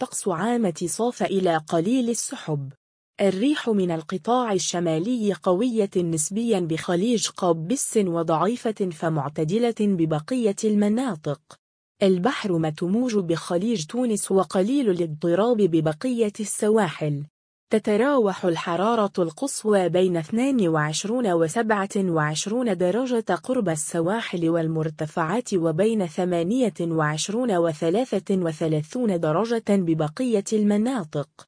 الطقس عامة صاف إلى قليل السحب. الريح من القطاع الشمالي قوية نسبيا بخليج قابس وضعيفة فمعتدلة ببقية المناطق. البحر متموج بخليج تونس وقليل الاضطراب ببقية السواحل. تتراوح الحرارة القصوى بين 22 و 27 درجة قرب السواحل والمرتفعات وبين 28 و 33 درجة ببقية المناطق.